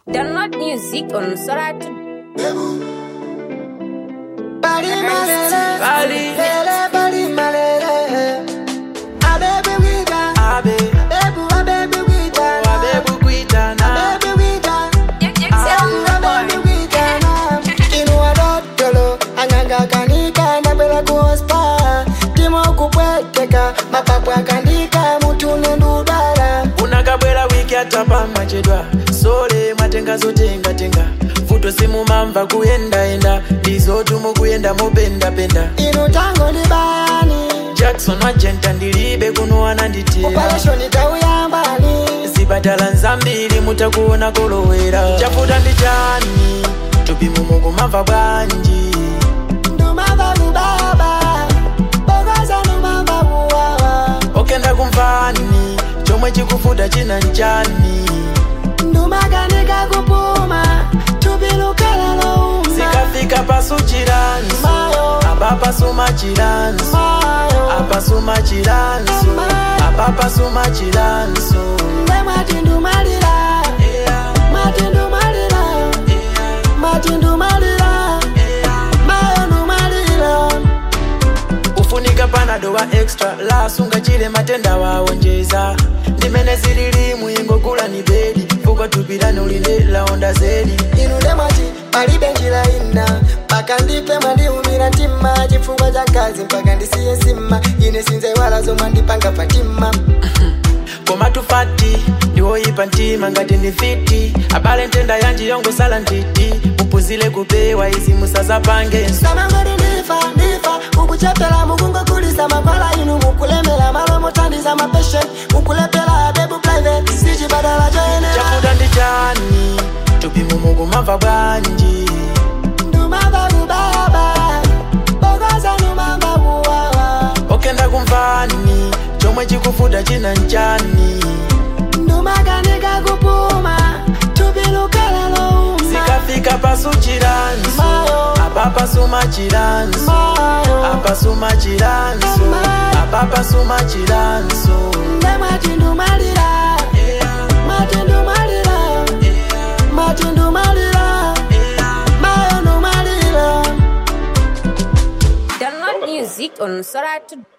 Download music on Soratu. Bali malele, bali malele. Abebu wita, abebu wita, abebu wita na, abebu wita, abebu wita na. Inua dotolo, anyanga kanika na bela kuospa. Timo kupweteka, mapapu akandika mutu nendudala. Unakabwela wiki atapa machedwa. Sole matenga zotenga tenga. Futo simu mamva kuyenda enda. Dizotu mu kuyenda mobenda benda. Inu tango ni bani Jackson wajenta ndilibe kunuwa nanditira. operation itauyambani. Zibadala nzambili mutakuona kolowera. Chafuta ndi chani tupimu mungu mamva bwanji. Ndumava bubaba bogoza ndumava buwawa. Okenda kumvani chomwe chikufuta china nchani. Ndumaganika kupuma tubilukala louma. Zikafika pasu chiransu Mayo. Abapa suma chiransu Mayo. Apa suma chiransu Mayo. Abapa suma chiransu Nde matindumalira matindumalira matindumalira mayo numalira. Ufunika panado wa extra la sunga chile matenda waonjeza. Ndimene zilili muingo kula ni bedi. Fuko tupirani ulinde la onda zedi. Inude mati palibe njira ina paka ndipe mwandiumira ntima. Chifukwa cha kazi mpaka ndisiye sima. Ine sinze wala zomwe ndipanga patima. Koma tufati ndiwoyipa ntima ngati ndifiti. Abale ntenda yanji yongo sala ntiti. Mupuzile kupewa izi musaza pange. Samangori ndifa ukuchepela mukungo kulisa makwala. Inu mukulemela malo mutandiza mapeshe. Mukulepela bebu private siji badala joenela. Chafuta ndi chani tupimu mungu mamva bwanji. Ndumava bubaba bogoza ndumava buwawa. Okenda kumvani chomwe chikufuta china nchani. Ndumaganika kupuma tubilukala louma. Zikafika pasu chiransu Mayo. Abapa suma chiransu Mayo. Apa suma chiransu Mayo. Abapa suma chiransu Nde matindumalira matindumalira matindumalira mayo numalira. Download music on Soratu.